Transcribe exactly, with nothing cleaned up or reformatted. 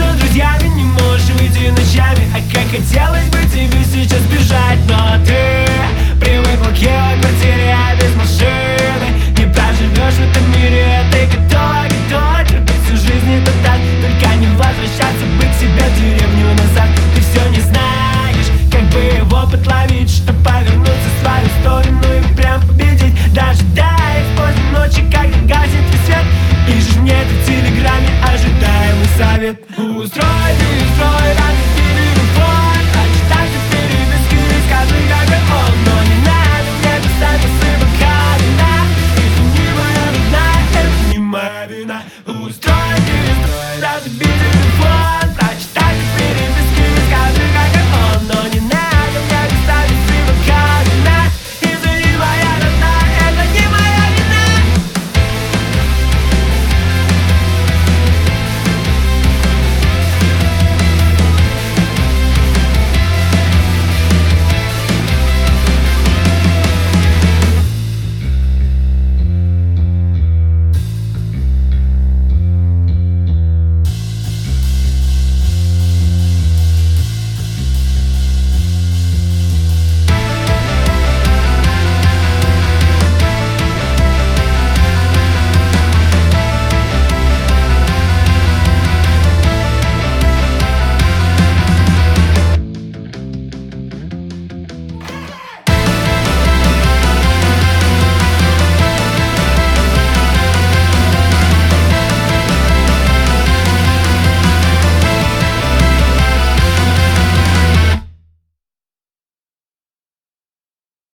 между друзьями не можешь выйти ночами. А как хотелось бы тебе сейчас бежать, но ты привыкла к его квартире, а без машины не проживешь в этом мире. Ты готова, готова терпеть всю жизнь, это так. Только не возвращаться бы к себе в деревню назад. Ты все не знаешь, как бы его подловить, чтоб повернуться в свою сторону и прям победить. Дожидаясь поздней ночи, когда гаснет весь свет, пишешь мне ты в телеграме ожидаемый совет. Устрой, ты устрой, рано